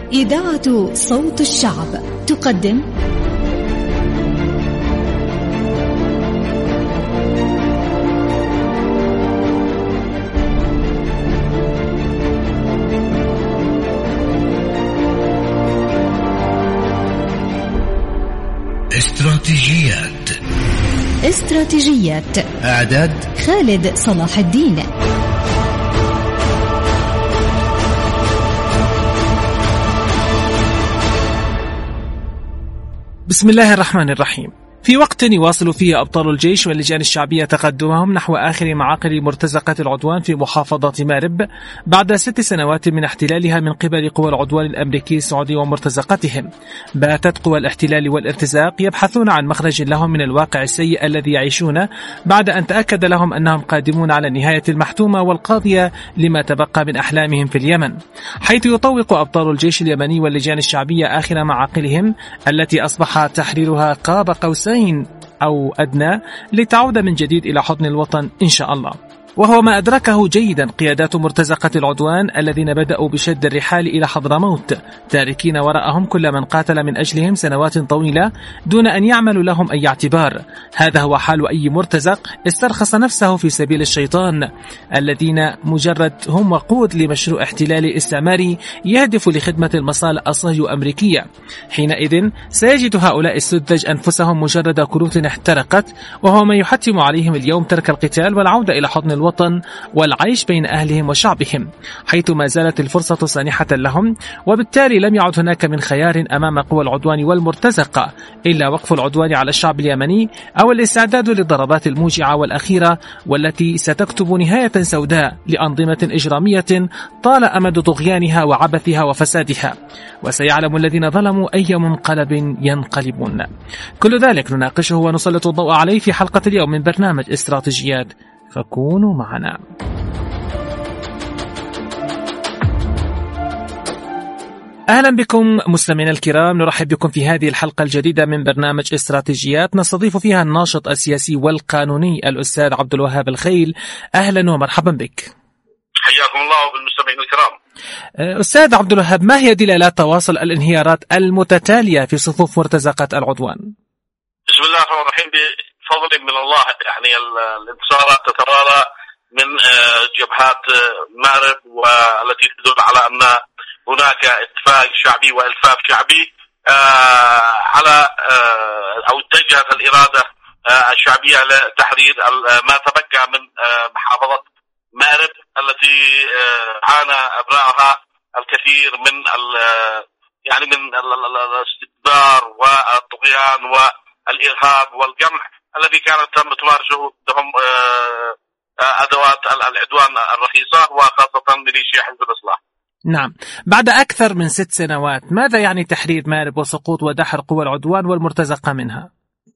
إذاعة صوت الشعب تقدم استراتيجيات. إعداد خالد صلاح الدين. بسم الله الرحمن الرحيم. في وقت يواصل فيه أبطال الجيش واللجان الشعبية تقدمهم نحو آخر معاقل مرتزقة العدوان في محافظة مارب بعد 6 سنوات من احتلالها من قبل قوى العدوان الأمريكي السعودي ومرتزقتهم، باتت قوى الاحتلال والارتزاق يبحثون عن مخرج لهم من الواقع السيء الذي يعيشونه بعد أن تأكد لهم أنهم قادمون على النهاية المحتومة والقاضية لما تبقى من أحلامهم في اليمن، حيث يطوق أبطال الجيش اليمني واللجان الشعبية آخر معاقلهم التي أصبح تحريرها قاب قوسين أو أدنى لتعود من جديد إلى حضن الوطن إن شاء الله. وهو ما أدركه جيدا قيادات مرتزقة العدوان الذين بدأوا بشد الرحال إلى حضرموت، تاركين وراءهم كل من قاتل من أجلهم سنوات طويلة دون أن يعملوا لهم أي اعتبار. هذا هو حال أي مرتزق استرخص نفسه في سبيل الشيطان، الذين مجرد هم وقود لمشروع احتلالي استعماري يهدف لخدمة المصالح الصهيونية أمريكية. حينئذ سيجد هؤلاء السذج أنفسهم مجرد كروت احترقت، وهو ما يحتم عليهم اليوم ترك القتال والعودة إلى حضن الوطن والعيش بين أهلهم وشعبهم، حيث ما زالت الفرصة سانحة لهم، وبالتالي لم يعد هناك من خيار أمام قوى العدوان والمرتزقة إلا وقف العدوان على الشعب اليمني أو الاستعداد للضربات الموجعة والأخيرة والتي ستكتب نهاية سوداء لأنظمة إجرامية طال أمد طغيانها وعبثها وفسادها، وسيعلم الذين ظلموا أي منقلب ينقلبون. كل ذلك نناقشه ونسلط الضوء عليه في حلقة اليوم من برنامج استراتيجيات، فكونوا معنا. أهلا بكم مستمعينا الكرام، نرحب بكم في هذه الحلقة الجديدة من برنامج استراتيجيات نستضيف فيها الناشط السياسي والقانوني الأستاذ عبد الوهاب الخيل. أهلا ومرحبا بك. حياكم الله بالمستمعين الكرام. أستاذ عبد الوهاب، ما هي دلالات تواصل الانهيارات المتتالية في صفوف مرتزقة العدوان؟ بسم الله الرحمن الرحيم. بفضل من الله يعني الانتصارات تتوالى من جبهات مارب، والتي تدل على أن هناك اتفاق شعبي والفاف شعبي على أو اتجهت الإرادة الشعبية لتحرير ما تبقى من محافظة مارب التي عانى أبنائها الكثير من يعني من الاستكبار والطغيان والإرهاب والقمع الذي كانت تمارسه لهم أدوات العدوان الرخيصة وخاصة ميليشيا حزب الإصلاح. نعم، بعد أكثر من 6 سنوات ماذا يعني تحرير مارب وسقوط ودحر قوى العدوان والمرتزقة منها؟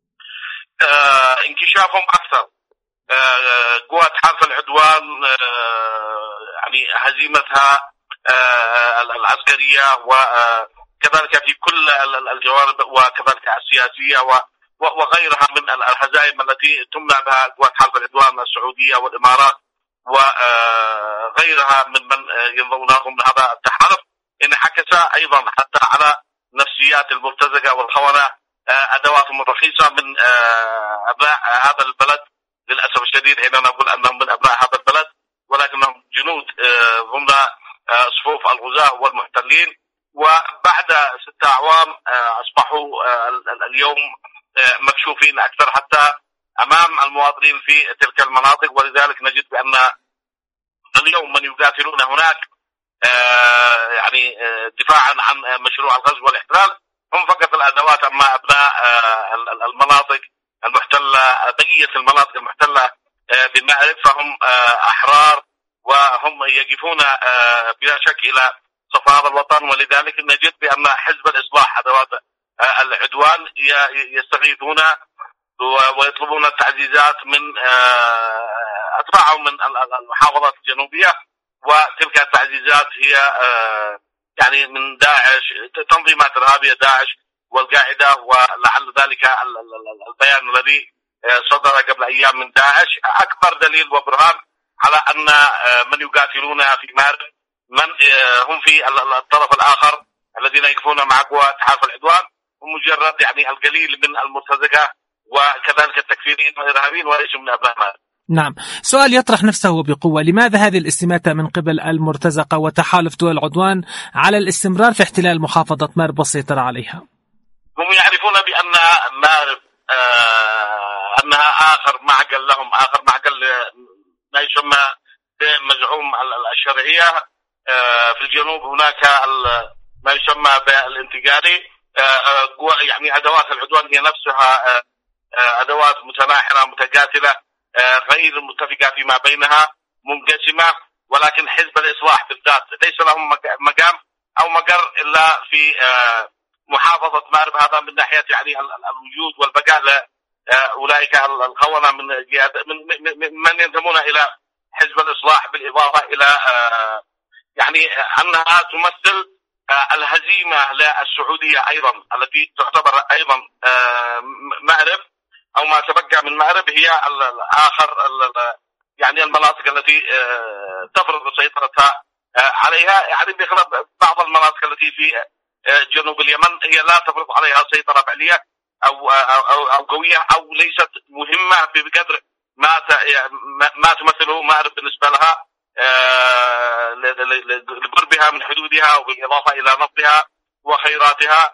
انكشافهم أكثر، قوات حرب العدوان يعني هزيمتها العسكرية وكذلك في كل الجوانب وكذلك السياسية وغيرها من الهزائم التي تمنع بها قوات حرب العدوان السعودية والإمارات وغيرها من ينضمونهم لهذا التحالف، إن حكس أيضا حتى على نفسيات المرتزقة والخونة أدواتهم الرخيصة من أبناء هذا البلد. للأسف الشديد حين نقول أنهم من أبناء هذا البلد ولكنهم جنود ضمن صفوف الغزاة والمحتلين، وبعد 6 أعوام أصبحوا اليوم مكشوفين أكثر حتى أمام المواطنين في تلك المناطق. ولذلك نجد بأن اليوم من يقاتلون هناك يعني دفاعا عن مشروع الغزو والاحتلال هم فقط الأدوات، أما أبناء المناطق المحتلة بقية المناطق المحتلة بمأرب فهم أحرار وهم يقفون بلا شك إلى صف هذا الوطن. ولذلك نجد بأن حزب الإصلاح أدوات العدوان يستغيثون ويطلبون التعزيزات من أتباعهم من المحافظات الجنوبية، وتلك التعزيزات هي يعني من داعش، تنظيمات إرهابية داعش والقاعدة. ولعل ذلك البيان الذي صدر قبل أيام من داعش أكبر دليل وبرهان على أن من يقاتلون في مارب من هم في الطرف الآخر الذين يقفون مع قوى تحالف العدوان، ومجرد يعني القليل من المرتزقة وكذلك التكفيريين والإرهابيين وليسوا من أبناء مارب. نعم، سؤال يطرح نفسه بقوة: لماذا هذه الاستماتة من قبل المرتزقة وتحالف دول العدوان على الاستمرار في احتلال محافظة مارب والسيطرة عليها؟ هم يعرفون بأن مارب أنها آخر معقل لهم، آخر معقل ما يسمى بمزعوم الشرعية. في الجنوب هناك ما يسمى بالانتقالي، يعني أدوات العدوان هي نفسها أدوات متناحرة متقاتلة غير متفقة فيما بينها، منقسمة، ولكن حزب الإصلاح بالذات ليس لهم مقام أو مقر إلا في محافظة مارب. هذا من ناحية يعني الوجود والبقاء أولئك الخونة من ينتمون إلى حزب الإصلاح، بالإضافة إلى يعني أنها تمثل الهزيمة للسعودية أيضا، التي تعتبر أيضا مأرب أو ما تبقى من مأرب هي الآخر يعني المناطق التي تفرض سيطرتها عليها، يعني بخلاف بعض المناطق التي في جنوب اليمن هي لا تفرض عليها سيطرة فعلية أو قوية أو ليست مهمة بقدر ما تمثله مأرب بالنسبة لها لقربها من حدودها وبالإضافة إلى نفطها وخيراتها.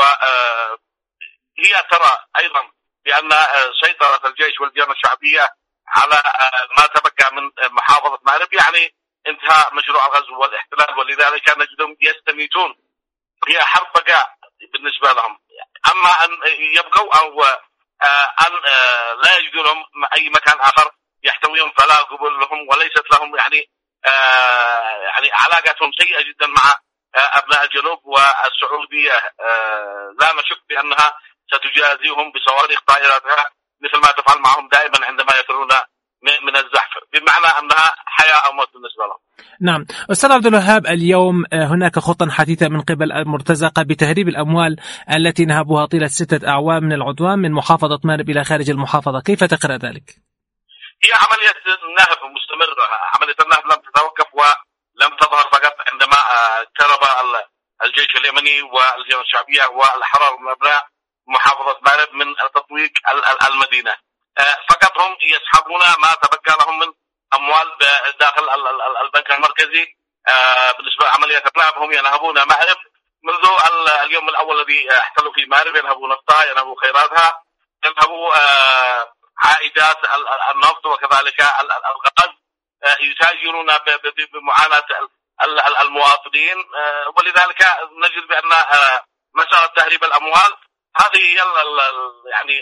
وهي ترى أيضا بأن سيطرة الجيش والديانة الشعبية على ما تبقى من محافظة مأرب يعني انتهاء مشروع الغزو والاحتلال، ولذلك نجدهم يستميتون، هي حرب بقاء بالنسبة لهم. أما أن يبقوا أو أن لا يجدوا لهم أي مكان آخر يحتويهم فلا قبول لهم، وليست لهم يعني علاقتهم سيئة جدا مع أبناء الجنوب، والسعودية لا نشك بأنها ستجازيهم بصواريخ طائراتها مثل ما تفعل معهم دائما عندما يفرون من الزحف، بمعنى أنها حياة أو موت بالنسبة لهم. نعم أستاذ عبد الوهاب، اليوم هناك خطة حديثة من قبل المرتزقة بتهريب الأموال التي نهبوها طيلة 6 أعوام من العدوان من محافظة مارب إلى خارج المحافظة، كيف تقرأ ذلك؟ هي عملية نهب مستمرة، عملية النهب لم تتوقف ولم تظهر فقط عندما اقترب الجيش اليمني والجيش الشعبية والأحرار من أبناء محافظة مارب من تطويق المدينة، فقط هم يسحبون ما تبقى لهم من أموال داخل البنك المركزي. بالنسبة لعملية النهب هم ينهبون مارب منذ اليوم الأول الذي احتلوا في مارب، ينهبوا نفطها، ينهبوا خيراتها، ينهبوا عائدات النفط وكذلك الغاز، يتاجرون بمعاناة المواطنين. ولذلك نجد بأن مسألة تهريب الأموال هذه هي يعني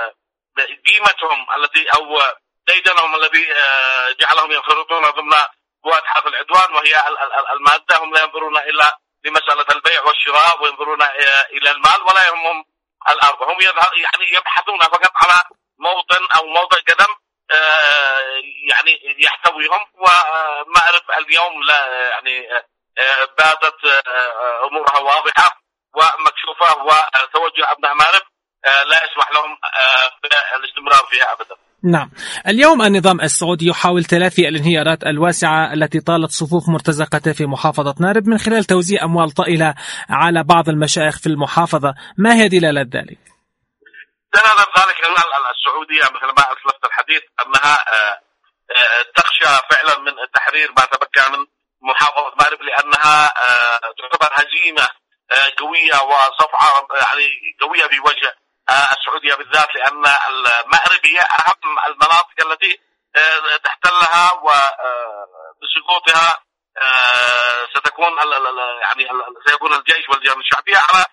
قيمتهم التي أو ديدنهم الذي جعلهم ينخرطون ضمن قوات حرب العدوان، وهي المادة. هم لا ينظرون إلا لمسألة البيع والشراء وينظرون إلى المال ولا يهمهم الأرض. هم يعني يبحثون فقط على موطن أو موضع قدم يعني يحتويهم. ومأرب اليوم لا يعني باتت أمورها واضحة ومكشوفة، وتوجه أبناء مأرب لا يسمح لهم بالاستمرار فيها أبدا. نعم، اليوم النظام السعودي يحاول تلافي الانهيارات الواسعة التي طالت صفوف مرتزقته في محافظة مارب من خلال توزيع أموال طائلة على بعض المشايخ في المحافظة، ما هي دلالة ذلك؟ دلالة ذلك أن السعودية مثل ما أسلفت الحديث أنها تخشى فعلا من التحرير ما تبقى من محافظة مارب، لأنها تعتبر هزيمة قوية وصفعة يعني قوية في وجه السعودية بالذات، لأن المأرب هي أهم المناطق التي تحتلها، وبسقوطها ستكون يعني سيكون الجيش والجيش الشعبية على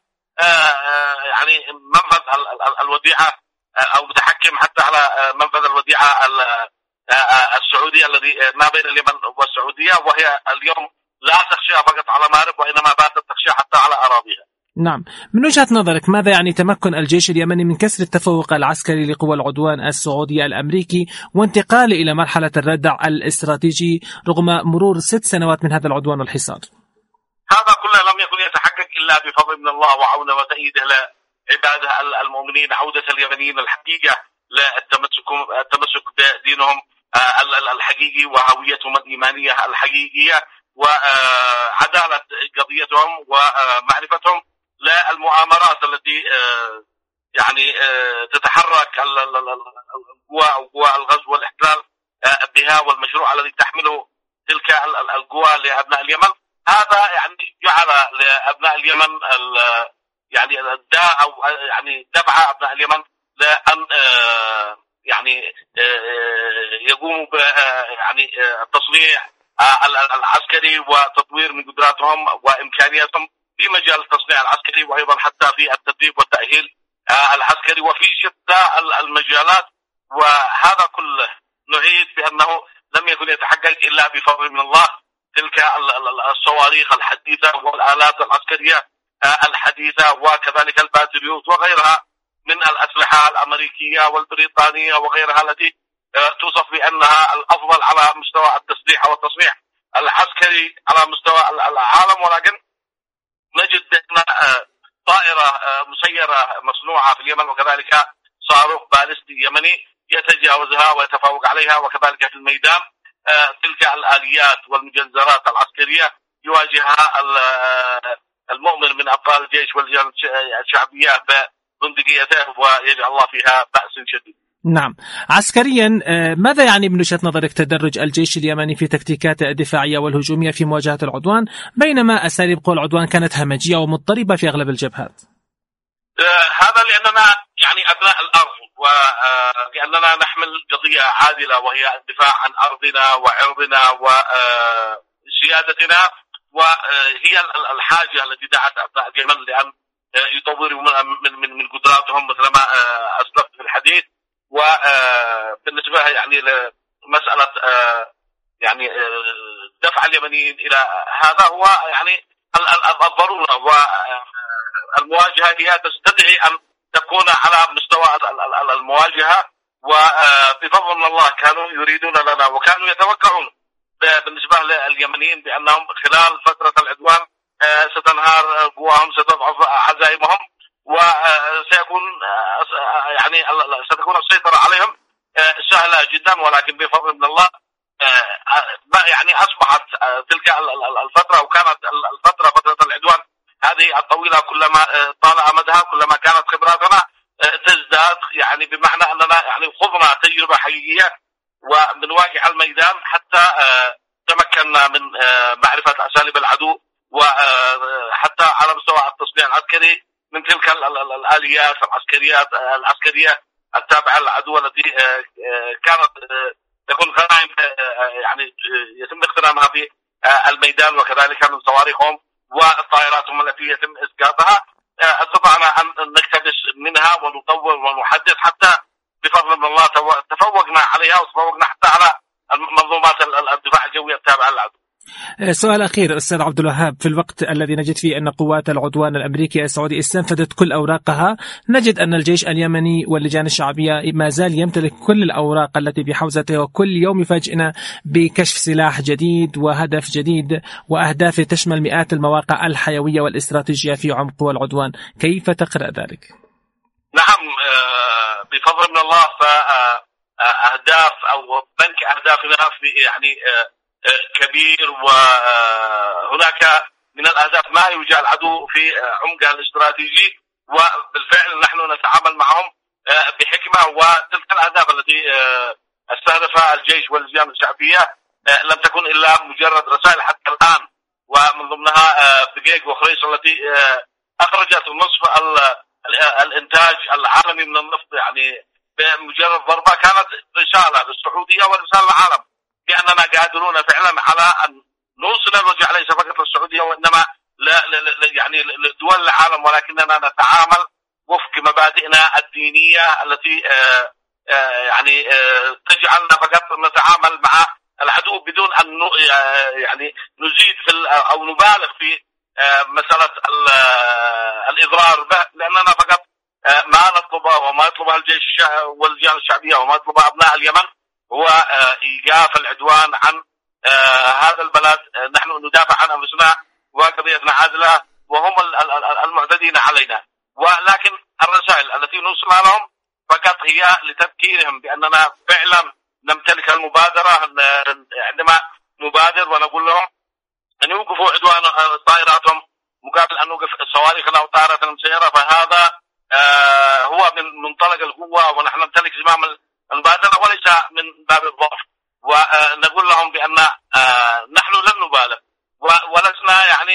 يعني منفذ الوديعة أو متحكم حتى على منفذ الوديعة السعودية الذي ما بين اليمن والسعودية، وهي اليوم لا تخشى فقط على مارب وإنما باتت تخشى حتى على أراضيها. نعم، من وجهة نظرك ماذا يعني تمكن الجيش اليمني من كسر التفوق العسكري لقوى العدوان السعودي الأمريكي وانتقاله إلى مرحلة الردع الاستراتيجي رغم مرور 6 سنوات من هذا العدوان والحصار؟ هذا كله لم يكن يتحقق إلا بفضل من الله وعونه وتأييده لعباده المؤمنين، عودة اليمنيين الحقيقة للتمسك بدينهم الحقيقي وهويتهم الإيمانية الحقيقية، وعدالة قضيتهم ومعرفتهم للمؤامرات التي يعني تتحرك القوى أو قوى الغزو والاحتلال بها، والمشروع الذي تحمله تلك القوى لأبناء اليمن. هذا يعني جعل لأبناء اليمن يعني الداء أو يعني دفع أبناء اليمن لأن يعني يقوموا ب يعني التصنيع العسكري وتطوير من قدراتهم وإمكانياتهم في مجال التصنيع العسكري، وأيضا حتى في التدريب والتأهيل العسكري وفي شتى المجالات. وهذا كله نعيد بأنه لم يكن يتحقق إلا بفضل من الله. تلك الصواريخ الحديثة والآلات العسكرية الحديثة وكذلك الباتريوت وغيرها من الأسلحة الأمريكية والبريطانية وغيرها التي توصف بأنها الأفضل على مستوى التسليح والتصنيع العسكري على مستوى العالم. ولكن نجد أن طائرة مسيرة مصنوعة في اليمن وكذلك صاروخ باليستي يمني يتجاوزها ويتفوق عليها، وكذلك في الميدان تلك الآليات والمجزرات العسكرية يواجهها المؤمن من أبطال الجيش واللجان الشعبية ببندقيته ويجعل الله فيها بأس شديد. نعم، عسكريا ماذا يعني من وجهة نظرك تدرج الجيش اليمني في تكتيكاته الدفاعية والهجومية في مواجهة العدوان، بينما أساليب قوى العدوان كانت همجية ومضطربة في أغلب الجبهات؟ هذا لأننا يعني أبناء الأرض، ولأننا نحمل قضية عادلة وهي الدفاع عن أرضنا وعرضنا وسيادتنا، وهي الحاجة التي دعت أبناء اليمن لأن يطوروا من قدراتهم مثل ما أسلفت في الحديث. وبالنسبة يعني لمسألة يعني دفع اليمنيين إلى هذا هو يعني الضرورة، والمواجهة هي تستدعي أن تكون على مستوى المواجهة. وبفضل من الله كانوا يريدون لنا وكانوا يتوقعون بالنسبة لليمنيين بأنهم خلال فترة العدوان ستنهار قواهم، ستضعف عزائمهم، وسيكون يعني ستكون السيطرة عليهم سهلة جدا. ولكن بفضل من الله يعني أصبحت تلك الفترة، وكانت الفترة فترة العدوان هذه الطويلة كلما طال أمدها كلما كانت خبراتنا تزداد، يعني بمعنى أننا يعني خضنا تجربة حقيقية ومن واقع الميدان حتى تمكنا من معرفة أساليب العدو، وحتى على مستوى التصنيع العسكري من تلك الآليات العسكرية التابعة للعدو التي كانت تكون غنائم يعني يتم اغتنامها في الميدان، وكذلك من صواريخهم والطائراتهم التي يتم إسقاطها. استطعنا أن نقتبس منها ونطور ونحدث حتى بفضل من الله تفوقنا عليها، وتفوقنا حتى على منظومات الدفاع الجوي التابعة للعدو. سؤال أخير أستاذ عبد الوهاب، في الوقت الذي نجد فيه أن قوات العدوان الأمريكية السعودي استنفذت كل أوراقها، نجد أن الجيش اليمني واللجان الشعبية ما زال يمتلك كل الأوراق التي بحوزته، وكل يوم يفاجئنا بكشف سلاح جديد وهدف جديد وأهداف تشمل مئات المواقع الحيوية والاستراتيجية في عمق قوى العدوان. كيف تقرأ ذلك؟ نعم، بفضل من الله فأهداف أو بنك أهدافنا في يعني كبير، وهناك من الأهداف ما يوجه العدو في عمقها الاستراتيجي، وبالفعل نحن نتعامل معهم بحكمة. وتلك الأهداف التي استهدفها الجيش واللجان الشعبية لم تكن إلا مجرد رسائل حتى الآن، ومن ضمنها بقيق وخريص التي أخرجت نصف الإنتاج العالمي من النفط، يعني بمجرد ضربة كانت رسالة للسعودية ورسالة للعالم بأننا قادرون فعلا على أن نوصل الوجع ليس فقط للسعودية وإنما يعني لدول العالم، ولكننا نتعامل وفق مبادئنا الدينية التي يعني تجعلنا فقط نتعامل مع العدو بدون أن يعني نزيد في أو نبالغ في مسألة الإضرار به، لأننا فقط ما نطلبه وما يطلبها الجيش واللجان الشعبية وما يطلبها أبناء اليمن هو إيقاف العدوان عن هذا البلد. نحن ندافع عن أنفسنا وقضيتنا عادلة، وهم المعتدين علينا. ولكن الرسائل التي نوصلها لهم فقط هي لتذكيرهم بأننا فعلا نمتلك المبادرة. عندما نبادر ونقول لهم أن يوقفوا عدوان طائراتهم مقابل أن نوقف صواريخنا وطائرات المسيرة، فهذا هو من منطلق القوة، ونحن نمتلك زمام المبادرة وليس من باب الضعف. ونقول لهم بأن نحن لن نبالغ ولسنا يعني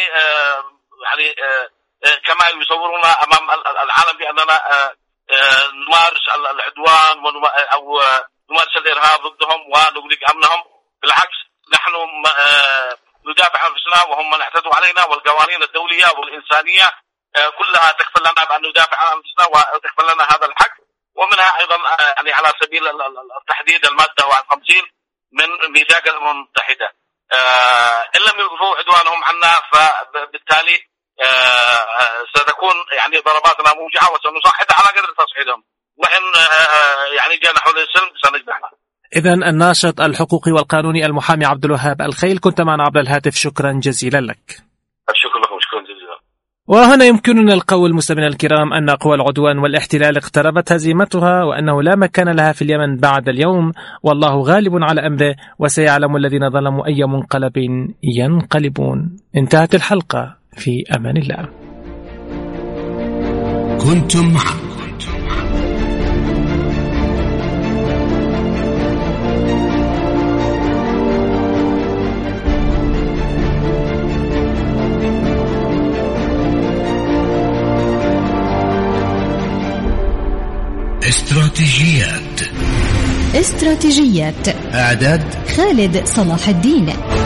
كما يصورون أمام العالم بأننا نمارس العدوان أو نمارس الإرهاب ضدهم ونغلق أمنهم. بالعكس، نحن ندافع عن أنفسنا وهم من اعتدوا علينا، والقوانين الدولية والإنسانية كلها تكفل لنا بأن ندافع عن أنفسنا وتكفل لنا هذا الحق. ومنها أيضا يعني على سبيل التحديد المادة 51 من ميثاق الأمم المتحدة، إن لم يوقفوا عدوانهم عنا فبالتالي ستكون يعني ضرباتنا موجعة وسنصعد على قدر تصعيدهم، وإن يعني جنحوا للسلم سنجنحنا. إذن الناشط الحقوقي والقانوني المحامي عبد الوهاب الخيل، كنت معنا عبر الهاتف، شكرا جزيلا لك. الشكر لكم، شكرا جزيلا. وهنا يمكننا القول مستمعينا الكرام أن قوى العدوان والاحتلال اقتربت هزيمتها، وأنه لا مكان لها في اليمن بعد اليوم، والله غالب على أمره، وسيعلم الذين ظلموا أي منقلب ينقلبون. انتهت الحلقة، في أمان الله. كنتم مع استراتيجيات. إعداد خالد صلاح الدين.